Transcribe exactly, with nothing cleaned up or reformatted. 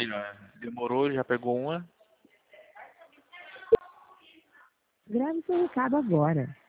Aí, ó, demorou, já pegou uma. Grave seu recado agora.